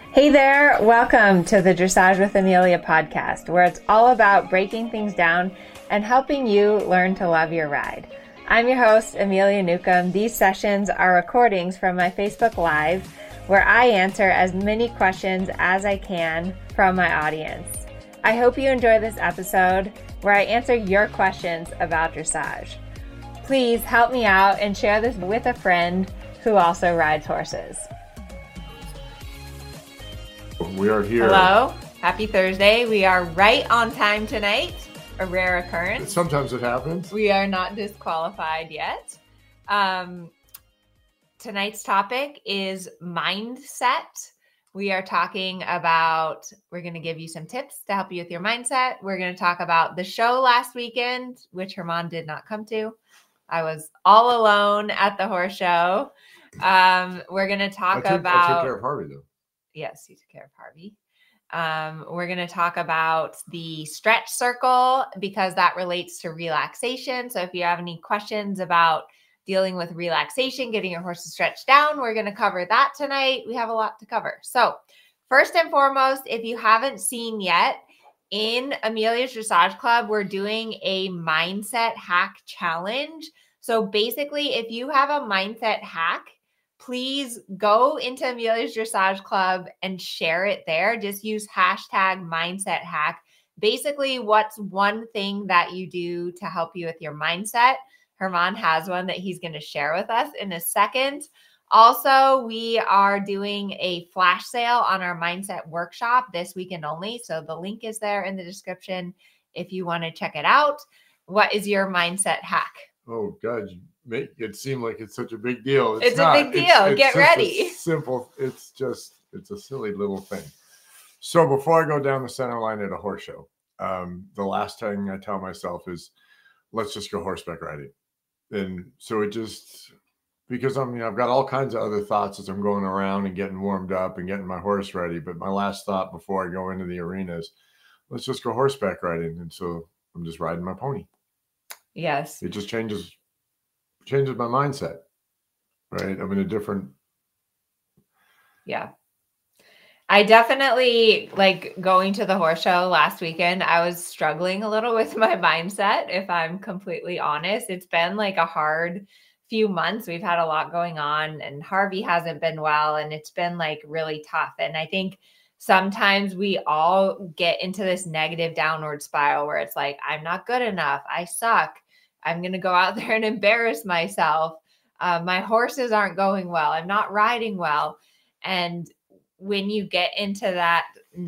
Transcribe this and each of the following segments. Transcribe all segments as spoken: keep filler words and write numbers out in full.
Hey there, welcome to the Dressage with Amelia podcast, where it's all about breaking things down and helping you learn to love your ride. I'm your host, Amelia Newcomb. These sessions are recordings from my Facebook Live, where I answer as many questions as I can from my audience. I hope you enjoy this episode where I answer your questions about dressage. Please help me out and share this with a friend who also rides horses. We are here. Hello. Happy Thursday. We are right on time tonight. A rare occurrence. Sometimes it happens. We are not disqualified yet. Um, tonight's topic is mindset. We are talking about, we're going to give you some tips to help you with your mindset. We're going to talk about the show last weekend, which Herman did not come to. I was all alone at the horse show. Um, we're going to talk I took, about... I took care of Harvey, though. Yes, you took care of Harvey. Um, we're going to talk about the stretch circle because that relates to relaxation. So if you have any questions about dealing with relaxation, getting your horse to stretch down, we're going to cover that tonight. We have a lot to cover. So first and foremost, if you haven't seen yet, in Amelia's Dressage Club, we're doing a mindset hack challenge. So basically, if you have a mindset hack, please go into Amelia's Dressage Club and share it there. Just use hashtag mindset hack. Basically, what's one thing that you do to help you with your mindset? Herman has one that he's going to share with us in a second. Also, we are doing a flash sale on our mindset workshop this weekend only. So the link is there in the description if you want to check it out. What is your mindset hack? Oh, God, you make it seem like it's such a big deal. It's, it's not. a big deal. It's, it's Get ready. Simple. It's just, it's a silly little thing. So before I go down the center line at a horse show, um, the last thing I tell myself is, let's just go horseback riding. And so it just... Because I mean, I've got all kinds of other thoughts as I'm going around and getting warmed up and getting my horse ready. But my last thought before I go into the arena is, let's just go horseback riding. And so I'm just riding my pony. Yes. It just changes, changes my mindset, right? I'm in a different. Yeah. I definitely, like, going to the horse show last weekend, I was struggling a little with my mindset, if I'm completely honest. It's been like a hard few months. We've had a lot going on and Harvey hasn't been well and it's been like really tough. And I think sometimes we all get into this negative downward spiral where it's like, I'm not good enough. I suck. I'm going to go out there and embarrass myself. Uh, my horses aren't going well. I'm not riding well. And when you get into that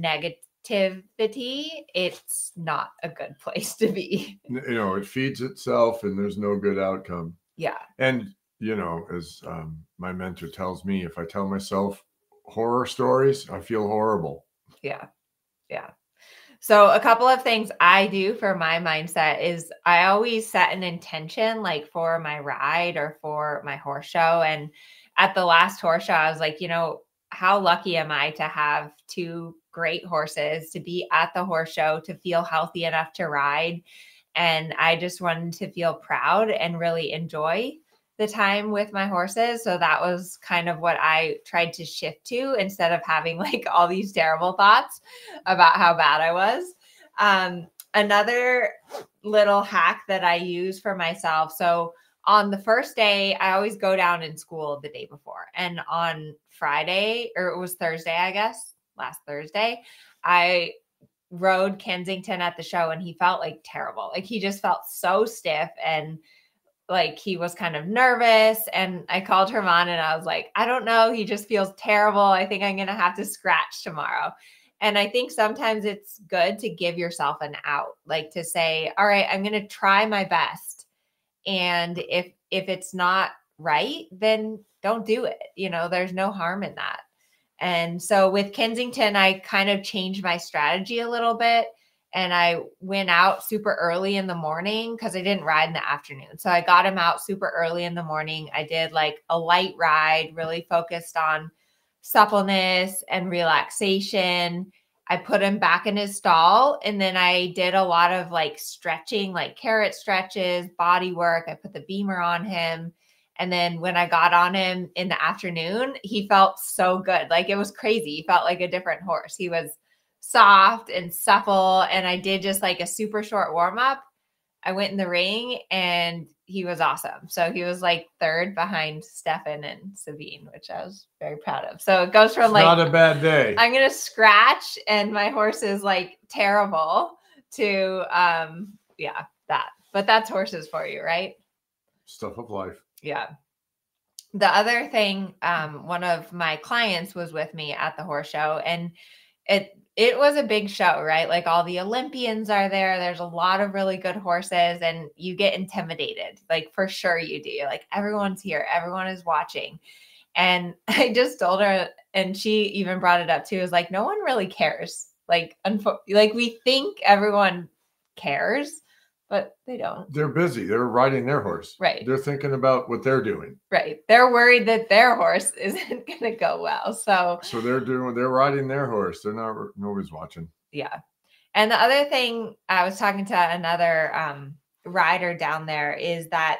negativity, it's not a good place to be. You know, it feeds itself and there's no good outcome. Yeah. And, you know, as um, my mentor tells me, if I tell myself horror stories, I feel horrible. Yeah. Yeah. So a couple of things I do for my mindset is I always set an intention like for my ride or for my horse show. And at the last horse show, I was like, you know, how lucky am I to have two great horses, to be at the horse show, to feel healthy enough to ride. And I just wanted to feel proud and really enjoy the time with my horses. So that was kind of what I tried to shift to instead of having like all these terrible thoughts about how bad I was. Um, another little hack that I use for myself. So on the first day, I always go down in school the day before. And on Friday, or it was Thursday, I guess, last Thursday, I rode Kensington at the show and he felt like terrible. Like he just felt so stiff and like he was kind of nervous. And I called Herman and I was like, I don't know. He just feels terrible. I think I'm going to have to scratch tomorrow. And I think sometimes it's good to give yourself an out, like to say, all right, I'm going to try my best. And if, if it's not right, then don't do it. You know, there's no harm in that. And so with Kensington, I kind of changed my strategy a little bit and I went out super early in the morning because I didn't ride in the afternoon. So I got him out super early in the morning. I did like a light ride, really focused on suppleness and relaxation. I put him back in his stall and then I did a lot of like stretching, like carrot stretches, body work. I put the beamer on him. And then when I got on him in the afternoon, he felt so good. Like it was crazy. He felt like a different horse. He was soft and supple. And I did just like a super short warm up. I went in the ring and he was awesome. So he was like third behind Stefan and Sabine, which I was very proud of. So it goes from It's like, not a bad day. I'm going to scratch and my horse is like terrible to, um, yeah, that, but that's horses for you, right? Stuff of life. Yeah. The other thing, um, one of my clients was with me at the horse show, and it, it was a big show, right? Like all the Olympians are there. There's a lot of really good horses and you get intimidated. Like for sure you do. You're like, everyone's here. Everyone is watching. And I just told her, and she even brought it up too, is like, no one really cares. Like, unfo- like we think everyone cares, but they don't. They're busy. They're riding their horse. Right. They're thinking about what they're doing. Right. They're worried that their horse isn't going to go well. So, so they're doing, they're riding their horse. They're not, nobody's watching. Yeah. And the other thing, I was talking to another um, rider down there, is that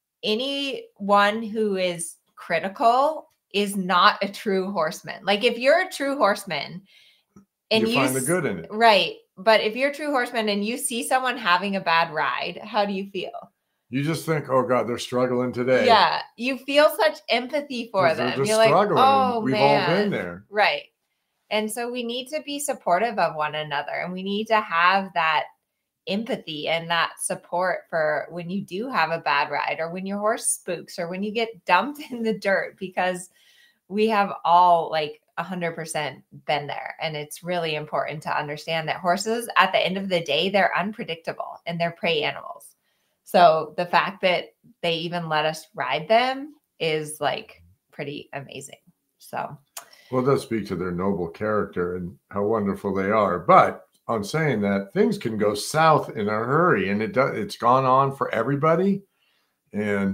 anyone who is critical is not a true horseman. Like if you're a true horseman and you, you find the good in it. Right. But if you're a true horseman and you see someone having a bad ride, how do you feel? You just think, oh God, they're struggling today. Yeah. You feel such empathy for them. They're just You're struggling. like, oh, We've man. all been there. Right. And so we need to be supportive of one another, and we need to have that empathy and that support for when you do have a bad ride or when your horse spooks or when you get dumped in the dirt, because we have all like one hundred percent been there. And it's really important to understand that horses at the end of the day, they're unpredictable and they're prey animals. So the fact that they even let us ride them is like pretty amazing. So well, it does speak to their noble character and how wonderful they are. But on saying that, things can go south in a hurry, and it does. It's gone on for everybody, and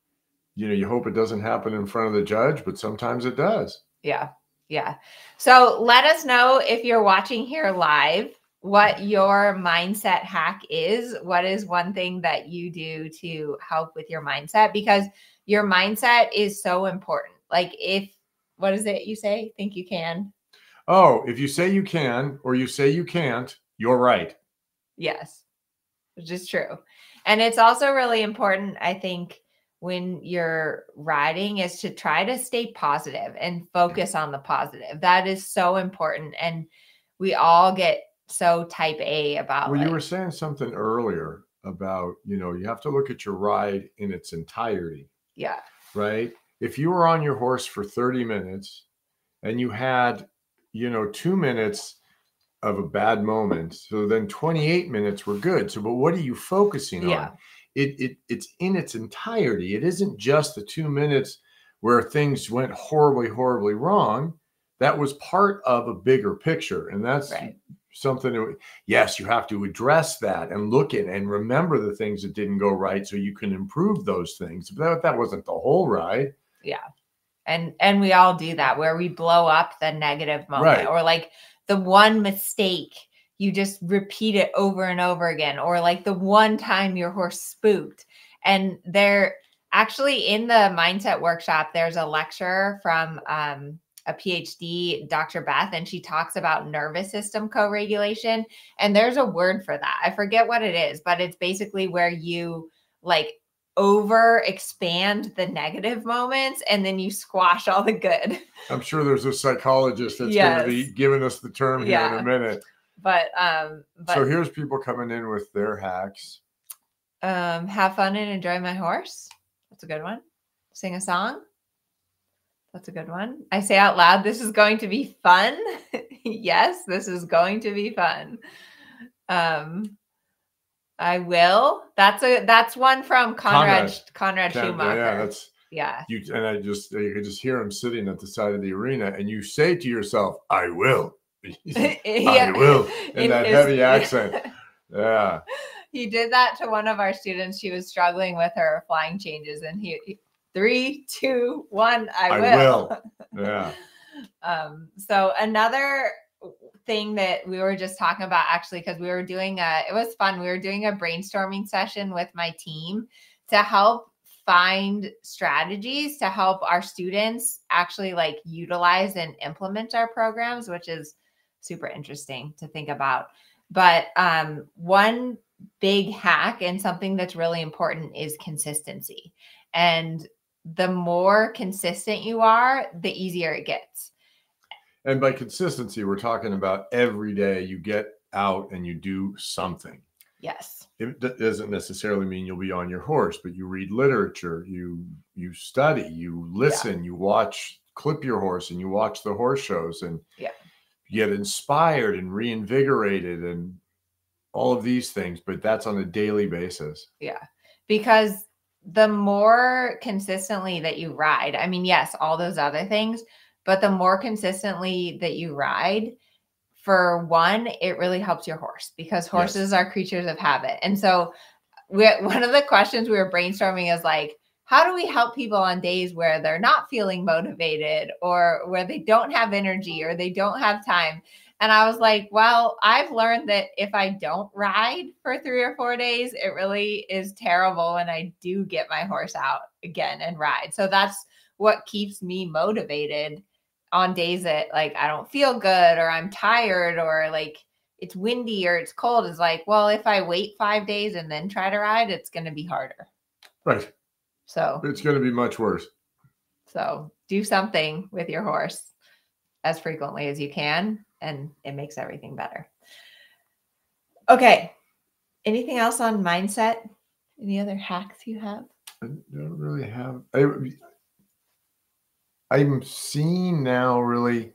you know, you hope it doesn't happen in front of the judge, but sometimes it does. Yeah, yeah. So let us know if you're watching here live what your mindset hack is. What is one thing that you do to help with your mindset? Because your mindset is so important. Like if What is it you say? Think you can? Oh, if you say you can or you say you can't, you're right. Yes, which is true. And it's also really important, I think, when you're riding, is to try to stay positive and focus on the positive. That is so important. And we all get so type A about Well, like, you were saying something earlier about, you know, you have to look at your ride in its entirety. Yeah. Right? If you were on your horse for thirty minutes and you had, you know, two minutes of a bad moment, so then twenty-eight minutes were good. So, but what are you focusing Yeah. on? It, it It's in its entirety. It isn't just the two minutes where things went horribly, horribly wrong. That was part of a bigger picture. And that's right. something that, yes, you have to address that and look at and remember the things that didn't go right so you can improve those things. But that, that wasn't the whole ride. Yeah. And and we all do that, where we blow up the negative moment, right. or like the one mistake, you just repeat it over and over again, or like the one time your horse spooked. And they're actually in the mindset workshop, there's a lecture from um, a P H D, Doctor Beth, and she talks about nervous system co-regulation. And there's a word for that. I forget what it is, but it's basically where you like over expand the negative moments and then you squash all the good. I'm sure there's a psychologist that's yes. going to be giving us the term here yeah. in a minute. But um but, so here's people coming in with their hacks. Um have fun and enjoy my horse. That's a good one. Sing a song. That's a good one. I say out loud, this is going to be fun. Yes, this is going to be fun. Um I will. That's a that's one from Conrad Conrad, Conrad Schumacher. Yeah, that's yeah. You and I just you could just hear him sitting at the side of the arena, and you say to yourself, "I will, yeah. I will," in, in that his, heavy accent. Yeah. He did that to one of our students. She was struggling with her flying changes, and he, he three, two, one. I, I will. will. Yeah. um. So another thing that we were just talking about, actually, because we were doing a, it was fun. We were doing a brainstorming session with my team to help find strategies to help our students actually like utilize and implement our programs, which is super interesting to think about. But um, one big hack and something that's really important is consistency. And the more consistent you are, the easier it gets. And by consistency, we're talking about every day you get out and you do something. Yes. It doesn't necessarily mean you'll be on your horse, but you read literature, you you study, you listen, yeah. you watch Clip Your Horse, and you watch the horse shows, and yeah. you get inspired and reinvigorated and all of these things, but that's on a daily basis. Yeah. Because the more consistently that you ride, I mean, yes, all those other things, but the more consistently that you ride, for one, it really helps your horse, because horses yes. are creatures of habit. And so we, one of the questions we were brainstorming is like, how do we help people on days where they're not feeling motivated, or where they don't have energy, or they don't have time? And I was like, well, I've learned that if I don't ride for three or four days, it really is terrible when I do get my horse out again and ride. So that's what keeps me motivated on days that like I don't feel good, or I'm tired, or like it's windy or it's cold. Is like, well, if I wait five days and then try to ride, it's going to be harder. Right. So it's going to be much worse. So do something with your horse as frequently as you can, and it makes everything better. Okay. Anything else on mindset? Any other hacks you have? I don't really have. I, I'm seeing now really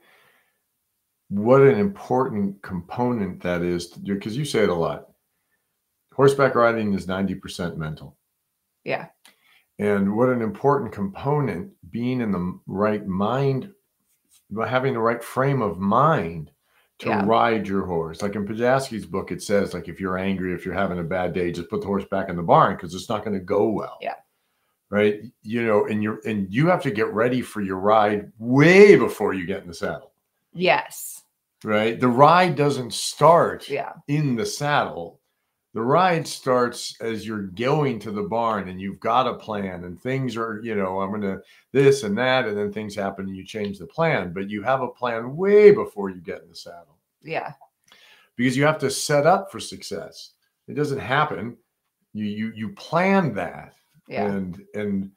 what an important component that is, because you say it a lot. Horseback riding is ninety percent mental. Yeah. And what an important component, being in the right mind, having the right frame of mind to yeah. ride your horse. Like in Pajasky's book, it says, like, if you're angry, if you're having a bad day, just put the horse back in the barn, because it's not going to go well. Yeah. Right. You know, and you're, and you have to get ready for your ride way before you get in the saddle. Yes. Right. The ride doesn't start yeah. in the saddle. The ride starts as you're going to the barn, and you've got a plan, and things are, you know, I'm going to this and that, and then things happen and you change the plan, but you have a plan way before you get in the saddle. Yeah. Because you have to set up for success. It doesn't happen. You, you, you plan that. Yeah. And, and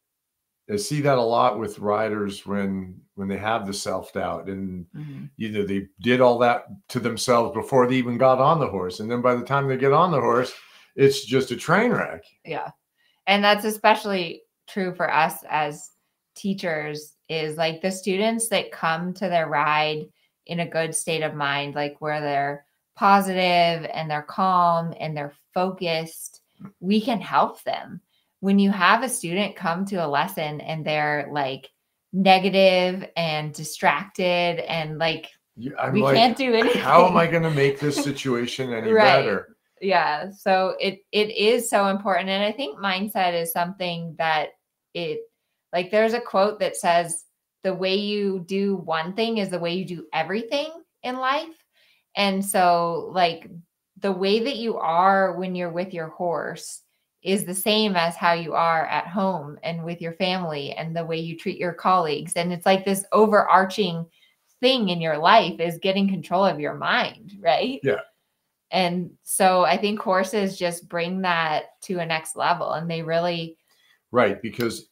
I see that a lot with riders when, when they have the self-doubt, and mm-hmm. either they did all that to themselves before they even got on the horse. And then by the time they get on the horse, it's just a train wreck. Yeah. And that's especially true for us as teachers, is like the students that come to their ride in a good state of mind, like where they're positive and they're calm and they're focused, we can help them. When you have a student come to a lesson and they're like negative and distracted and like, I'm we like, can't do anything. How am I going to make this situation any right. better? Yeah. So it, it is so important. And I think mindset is something that it, like, there's a quote that says, the way you do one thing is the way you do everything in life. And so like the way that you are when you're with your horse is the same as how you are at home and with your family, and the way you treat your colleagues. And it's like this overarching thing in your life is getting control of your mind, right? Yeah. And so I think horses just bring that to a next level, and they really. Right. Because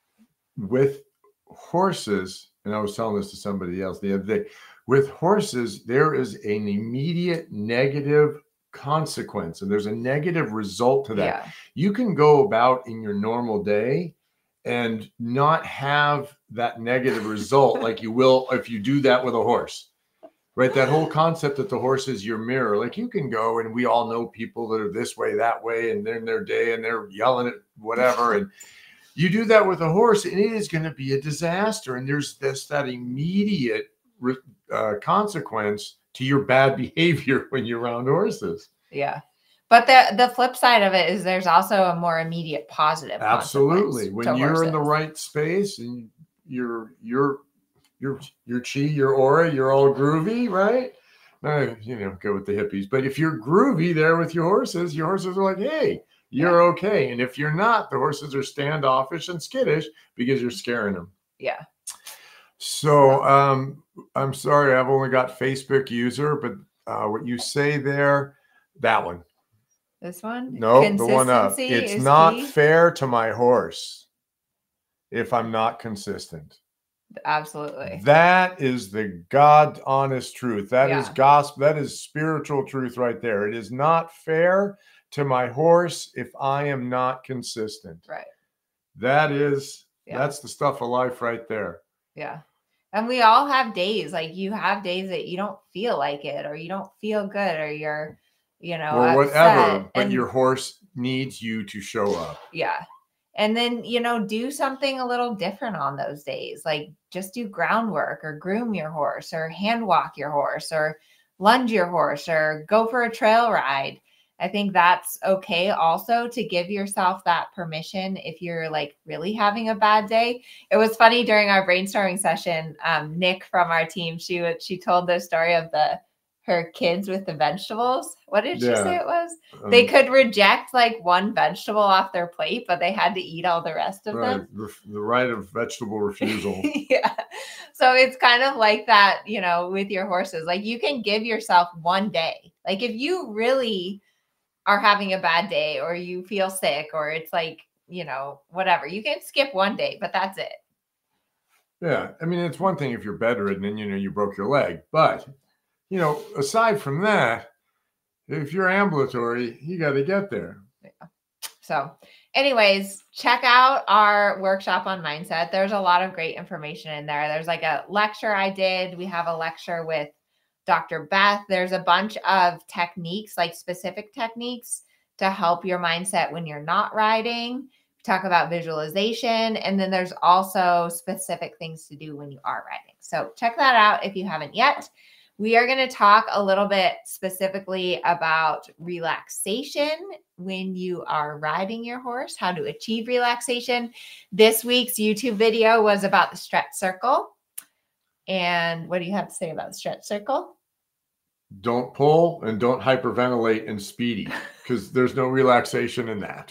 with horses, and I was telling this to somebody else the other day, with horses, there is an immediate negative consequence, and there's a negative result to that. Yeah. You can go about in your normal day and not have that negative result like you will if you do that with a horse, right? That whole concept that the horse is your mirror. Like, you can go, and we all know people that are this way, that way, and they're in their day and they're yelling at whatever. And you do that with a horse, and it is going to be a disaster. And there's this, that immediate uh, consequence to your bad behavior when you're around horses. Yeah. But the, the flip side of it is there's also a more immediate positive. Absolutely. When you're horses. in the right space and you're, you're, you're, your chi, your aura, you're all groovy, right? Uh, you know, go with the hippies. But if you're groovy there with your horses, your horses are like, hey, you're yeah. okay. And if you're not, the horses are standoffish and skittish because you're scaring them. Yeah. So um, I'm sorry, I've only got Facebook user, but uh, what you say there, that one. This one? No, the one up. It's not key. Fair to my horse if I'm not consistent. Absolutely. That is the God honest truth. That yeah. is gospel. That is spiritual truth right there. It is not fair to my horse if I am not consistent. Right. That is, yeah. that's the stuff of life right there. Yeah. And we all have days, like you have days that you don't feel like it, or you don't feel good, or you're, you know, or upset. whatever, but and, your horse needs you to show up. Yeah. And then, you know, do something a little different on those days. Like just do groundwork or groom your horse or hand walk your horse or lunge your horse or go for a trail ride. I think that's okay also to give yourself that permission if you're like really having a bad day. It was funny during our brainstorming session, um, Nick from our team, she would, she told the story of the her kids with the vegetables. What did yeah. she say it was? Um, they could reject like one vegetable off their plate, but they had to eat all the rest of right. them. The, the right of vegetable refusal. Yeah. So it's kind of like that, you know, with your horses. Like you can give yourself one day. Like if you really are having a bad day or you feel sick or it's like, you know, whatever, you can skip one day, but that's it. Yeah. I mean, it's one thing if you're bedridden and, you know, you broke your leg, but you know, aside from that, if you're ambulatory, you got to get there. Yeah. So anyways, check out our workshop on mindset. There's a lot of great information in there. There's like a lecture I did. We have a lecture with Doctor Beth. There's a bunch of techniques, like specific techniques to help your mindset when you're not riding. We talk about visualization. And then there's also specific things to do when you are riding. So check that out if you haven't yet. We are going to talk a little bit specifically about relaxation when you are riding your horse, how to achieve relaxation. This week's YouTube video was about the stretch circle. And what do you have to say about the stretch circle? Don't pull and don't hyperventilate and speedy because there's no relaxation in that.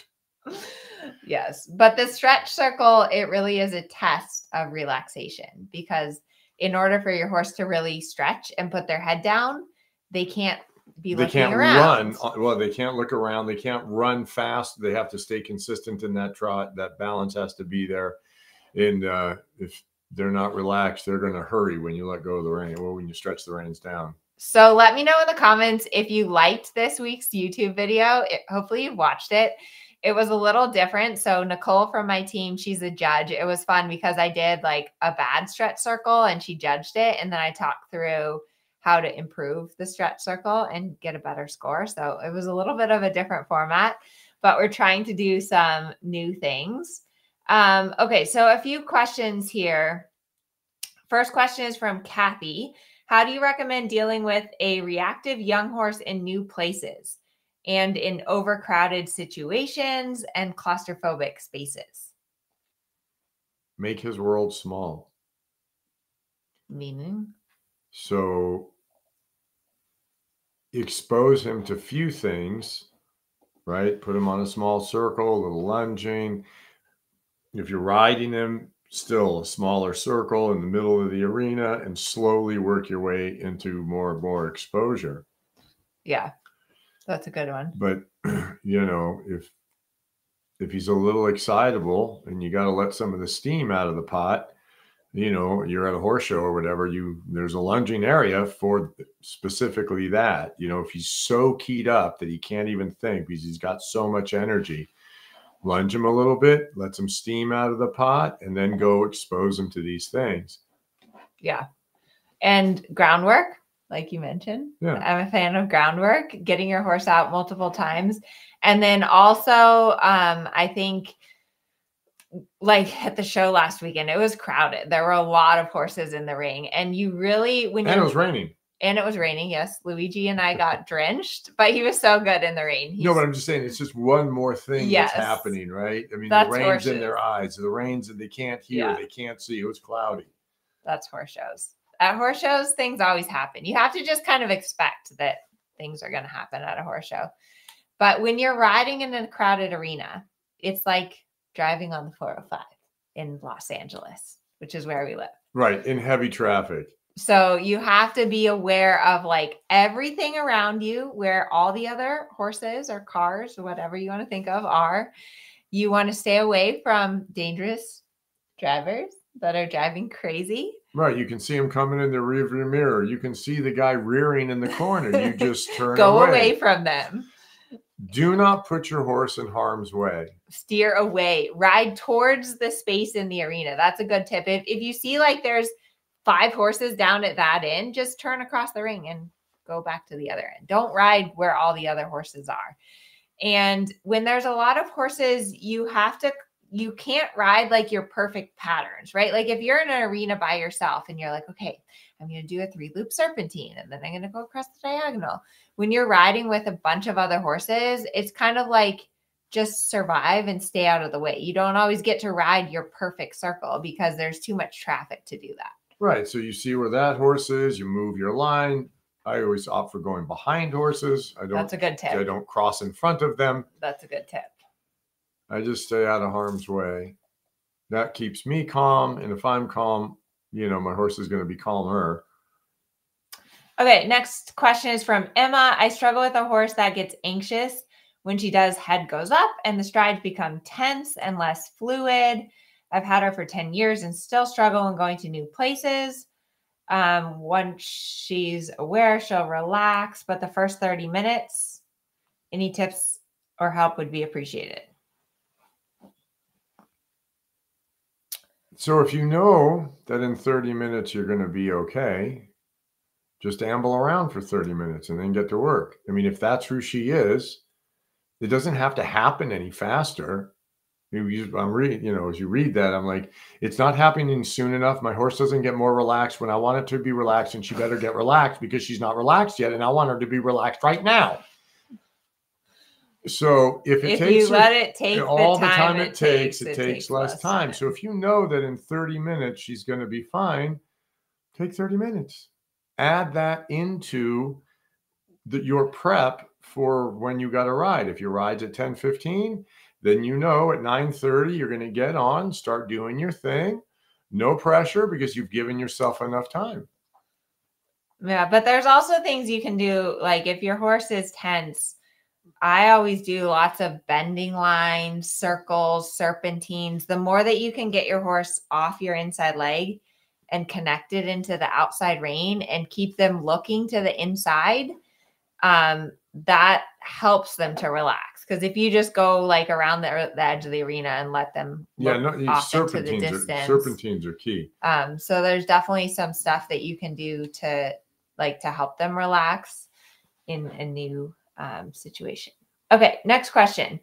Yes, but the stretch circle, it really is a test of relaxation because in order for your horse to really stretch and put their head down, they can't be they looking can't around. run. Well, they can't look around. They can't run fast. They have to stay consistent in that trot. That balance has to be there. And uh, if they're not relaxed, they're going to hurry when you let go of the rein. Well, when you stretch the reins down. So let me know in the comments if you liked this week's YouTube video. It, hopefully you watched it. It was a little different. So Nicole from my team, she's a judge. It was fun because I did like a bad stretch circle and she judged it. And then I talked through how to improve the stretch circle and get a better score. So it was a little bit of a different format, but we're trying to do some new things. Um, okay, so a few questions here. First question is from Kathy. How do you recommend dealing with a reactive young horse in new places and in overcrowded situations and claustrophobic spaces? Make his world small. Meaning? So expose him to few things, right? Put him on a small circle, a little lunging. If you're riding him, still a smaller circle in the middle of the arena and slowly work your way into more and more exposure. Yeah, that's a good one. But, you know, if if he's a little excitable and you got to let some of the steam out of the pot, you know, you're at a horse show or whatever, you there's a lunging area for specifically that. You know, if he's so keyed up that he can't even think because he's got so much energy, lunge him a little bit, let some steam out of the pot, and then go expose him to these things. Yeah. And groundwork, like you mentioned. Yeah. I'm a fan of groundwork, getting your horse out multiple times. And then also, um, I think like at the show last weekend, it was crowded. There were a lot of horses in the ring. And you really, when and it was raining. And it was raining, yes. Luigi and I got drenched, but he was so good in the rain. He's, no, but I'm just saying it's just one more thing yes, that's happening, right? I mean, that's the rain's horses. in their eyes, the rain's that they can't hear, Yeah. they can't see. It was cloudy. That's horse shows. At horse shows, things always happen. You have to just kind of expect that things are going to happen at a horse show. But when you're riding in a crowded arena, it's like driving on the four oh five in Los Angeles, which is where we live. Right. In heavy traffic. So you have to be aware of like everything around you, where all the other horses or cars or whatever you want to think of are. You want to stay away from dangerous drivers that are driving crazy. Right. You can see them coming in the rearview mirror. You can see the guy rearing in the corner. You just turn Go away. away from them. Do not put your horse in harm's way. Steer away. Ride towards the space in the arena. That's a good tip. If, if you see like there's five horses down at that end, just turn across the ring and go back to the other end. Don't ride where all the other horses are. And when there's a lot of horses, you have to, you can't ride like your perfect patterns, right? Like if you're in an arena by yourself and you're like, okay, I'm going to do a three loop serpentine and then I'm going to go across the diagonal. When you're riding with a bunch of other horses, it's kind of like just survive and stay out of the way. You don't always get to ride your perfect circle because there's too much traffic to do that. Right. So you see where that horse is, you move your line. I always opt for going behind horses. I don't, That's a good tip. I don't cross in front of them. That's a good tip. I just stay out of harm's way. That keeps me calm. And if I'm calm, you know, my horse is going to be calmer. Okay. Next question is from Emma. I struggle with a horse that gets anxious when she does. Head goes up and the strides become tense and less fluid. I've had her for ten years and still struggle when going to new places. Um, once she's aware, she'll relax, but the first thirty minutes, any tips or help would be appreciated. So if you know that in thirty minutes you're going to be okay, just amble around for thirty minutes and then get to work. I mean, if that's who she is, it doesn't have to happen any faster. I'm reading, you know, as you read that, I'm like, it's not happening soon enough. My horse doesn't get more relaxed when I want it to be relaxed, and she better get relaxed because she's not relaxed yet, and I want her to be relaxed right now. So if it if takes you her, let it take all the the time, time it, it takes, takes, it, it takes, takes less less time. time. So if you know that in thirty minutes she's going to be fine, take thirty minutes. Add that into the, your prep for when you got to ride. If your ride's at ten fifteen, then you know at nine thirty you're going to get on, start doing your thing. No pressure because you've given yourself enough time. Yeah, but there's also things you can do. Like if your horse is tense, I always do lots of bending lines, circles, serpentines. The more that you can get your horse off your inside leg and connected into the outside rein and keep them looking to the inside, um, that helps them to relax. Because if you just go like around the, the edge of the arena and let them look yeah, no, off into the serpentines distance, are, serpentines are key. Um, so there's definitely some stuff that you can do to like to help them relax in a new um, situation. Okay, next question.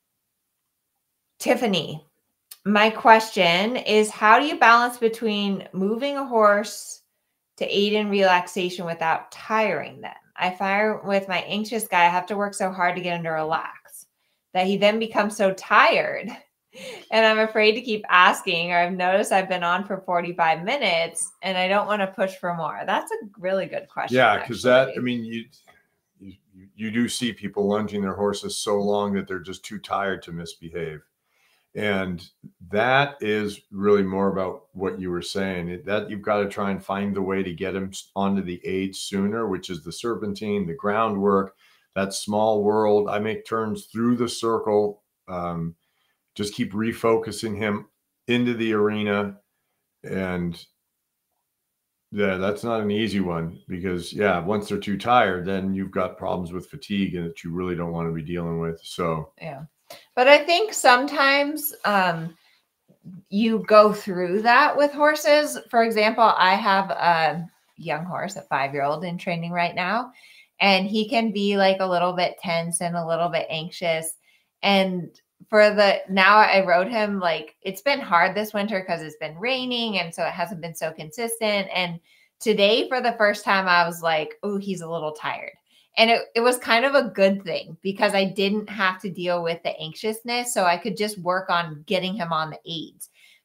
Tiffany, my question is, how do you balance between moving a horse to aid in relaxation without tiring them? I find with my anxious guy, I have to work so hard to get him to relax that he then becomes so tired. And I'm afraid to keep asking, or I've noticed I've been on for forty-five minutes and I don't want to push for more. That's a really good question. Yeah, because that, I mean, you, you you do see people lunging their horses so long that they're just too tired to misbehave. And that is really more about what you were saying, that you've got to try and find the way to get them onto the aid sooner, which is the serpentine, the groundwork, that small world. I make turns through the circle, um, just keep refocusing him into the arena. And yeah, that's not an easy one because yeah, once they're too tired, then you've got problems with fatigue and that you really don't want to be dealing with. So, yeah. But I think sometimes um, you go through that with horses. For example, I have a young horse, a five-year-old in training right now, and he can be like a little bit tense and a little bit anxious. And for the, now I rode him, like it's been hard this winter because it's been raining. And so it hasn't been so consistent. And today for the first time, I was like, oh, he's a little tired. And it, it was kind of a good thing because I didn't have to deal with the anxiousness. So I could just work on getting him on the aids.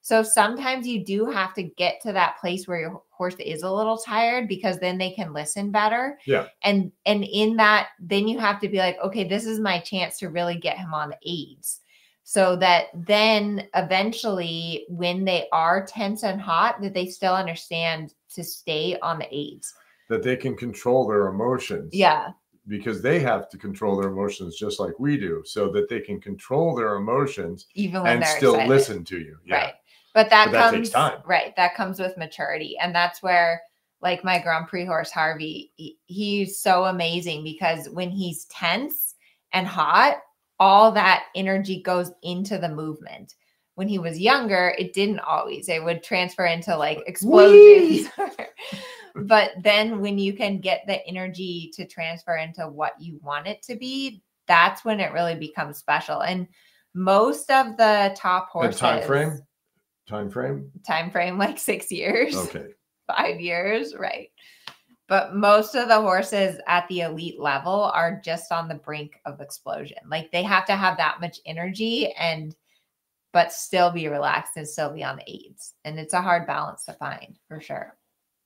So sometimes you do have to get to that place where your horse is a little tired, because then they can listen better. Yeah. And and in that, then you have to be like, okay, this is my chance to really get him on the aids. So that then eventually when they are tense and hot, that they still understand to stay on the aids. That they can control their emotions. Yeah. Because they have to control their emotions just like we do, so that they can control their emotions even when and they're still excited. Listen to you. Yeah. Right. But that but that comes takes time. Right. That comes with maturity. And that's where, like, my Grand Prix horse, Harvey, he, he's so amazing, because when he's tense and hot, all that energy goes into the movement. When he was younger, it didn't always. It would transfer into like explosions. But then when you can get the energy to transfer into what you want it to be, that's when it really becomes special. And most of the top horses. The time frame? Time frame? Time frame, like six years. Okay. Five years, right. But most of the horses at the elite level are just on the brink of explosion. Like, they have to have that much energy and but still be relaxed and still be on the aids. And it's a hard balance to find, for sure.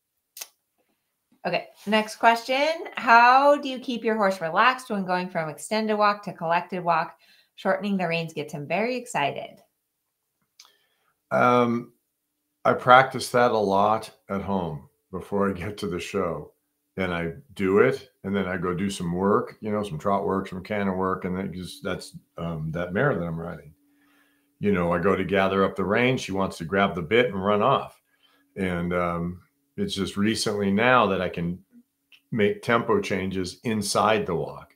Okay, next question. How do you keep your horse relaxed when going from extended walk to collected walk? Shortening the reins gets him very excited. Um, I practice that a lot at home before I get to the show. And I do it, and then I go do some work, you know, some trot work, some canter work, and then just that's um, that mare that I'm riding. You know, I go to gather up the rein. She wants to grab the bit and run off. And um, it's just recently now that I can make tempo changes inside the walk.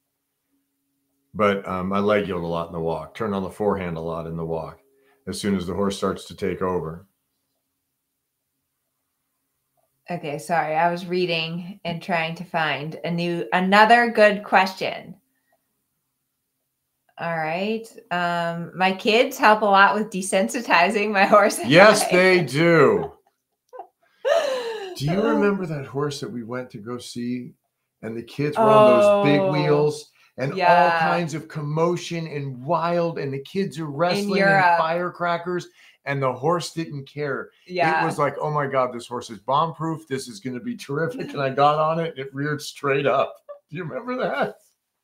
But um, I leg yield a lot in the walk, turn on the forehand a lot in the walk as soon as the horse starts to take over. Okay, sorry. I was reading and trying to find a new, another good question. All right. Um, my kids help a lot with desensitizing my horse. Yes, they do. Do you remember that horse that we went to go see, and the kids were oh, on those big wheels and yeah. all kinds of commotion and wild, and the kids are wrestling and firecrackers, and the horse didn't care. Yeah. It was like, oh my God, this horse is bomb proof. This is going to be terrific. And I got on it, it reared straight up. Do you remember that?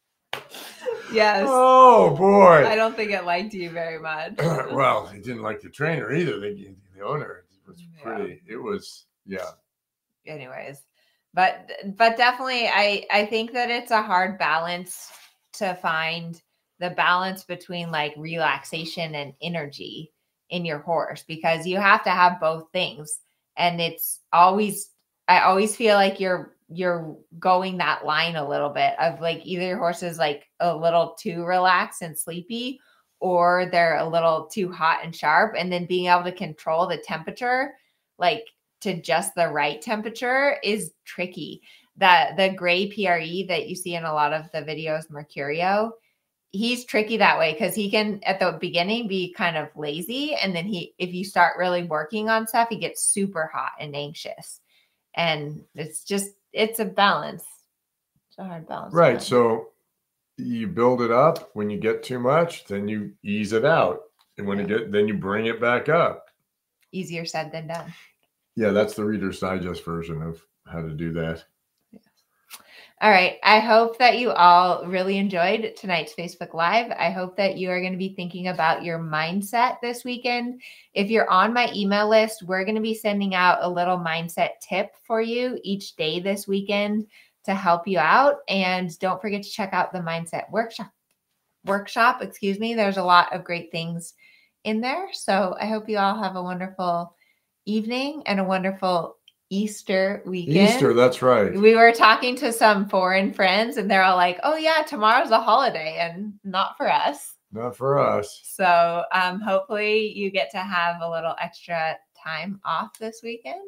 Yes. Oh boy. I don't think it liked you very much. Well, it didn't like the trainer either. The, the owner was pretty, yeah. It was, yeah. Anyways, but, but definitely I, I think that it's a hard balance to find the balance between like relaxation and energy in your horse, because you have to have both things. And it's always, I always feel like you're, you're going that line a little bit of like either your horse is like a little too relaxed and sleepy, or they're a little too hot and sharp, and then being able to control the temperature, like to just the right temperature, is tricky. That the gray P R E that you see in a lot of the videos, Mercurio, he's tricky that way, because he can at the beginning be kind of lazy, and then he, if you start really working on stuff, he gets super hot and anxious. And it's just, it's a balance. It's a hard balance. Right. So you build it up. When you get too much, then you ease it out. And when yeah. you get, then you bring it back up. Easier said than done. Yeah, that's the Reader's Digest version of how to do that. Yeah. All right. I hope that you all really enjoyed tonight's Facebook Live. I hope that you are going to be thinking about your mindset this weekend. If you're on my email list, we're going to be sending out a little mindset tip for you each day this weekend to help you out. And don't forget to check out the mindset workshop. Workshop, excuse me. There's a lot of great things in there. So I hope you all have a wonderful evening and a wonderful Easter weekend. Easter, that's right. We were talking to some foreign friends, and they're all like, oh yeah, tomorrow's a holiday, and not for us. Not for us. So um, hopefully you get to have a little extra time off this weekend.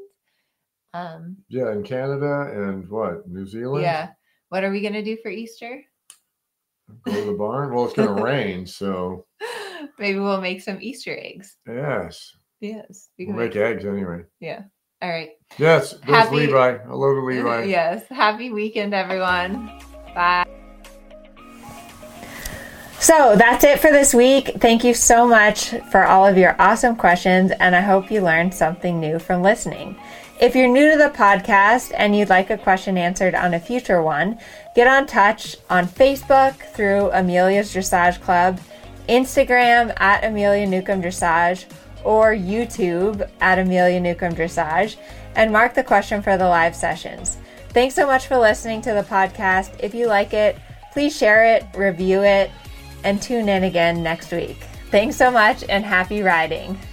Um, yeah, in Canada and what, New Zealand? Yeah. What are we going to do for Easter? Go to the barn? Well, it's going to rain, so. Maybe we'll make some Easter eggs. Yes. Yes. We we'll make, make eggs anyway. Yeah. All right. Yes. There's Happy, Levi. Hello to Levi. Yes. Happy weekend, everyone. Bye. So that's it for this week. Thank you so much for all of your awesome questions, and I hope you learned something new from listening. If you're new to the podcast and you'd like a question answered on a future one, get on touch on Facebook through Amelia's Dressage Club, Instagram at Amelia Newcomb Dressage, or YouTube at Amelia Newcomb Dressage, and mark the question for the live sessions. Thanks so much for listening to the podcast. If you like it, please share it, review it, and tune in again next week. Thanks so much and happy riding.